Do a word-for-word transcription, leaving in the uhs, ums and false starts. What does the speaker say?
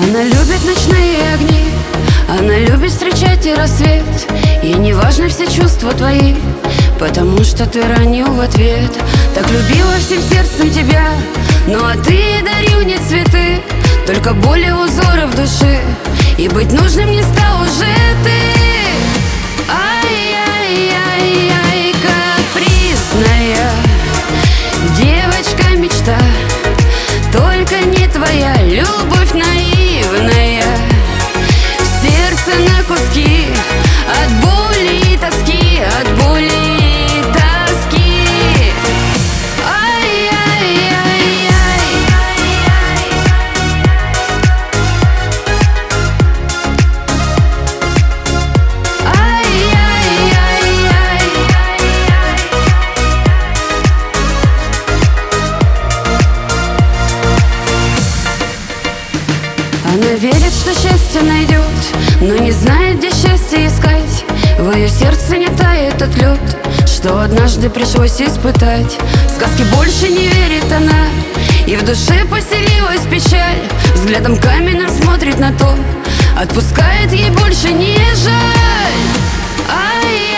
Она любит ночные огни, она любит встречать и рассвет. И не важны все чувства твои, потому что ты ранил в ответ. Так любила всем сердцем тебя, ну а ты ей дарил не цветы, только боль и узоры в душе. И быть нужным не стал уже ты. Ай-яй-яй-яй, капризная девочка-мечта, только не твоя любовь наивная. Сердце на куски от боли и тоски, от боли и тоски. Ай-яй-яй-яй. Ай-яй-яй-яй. Она верит, что счастье найдет, но не знает, где счастье искать. В ее сердце не тает тот лед, что однажды пришлось испытать. В сказки больше не верит она, и в душе поселилась печаль. Взглядом каменным смотрит на то, отпускает ей больше не жаль. Ай,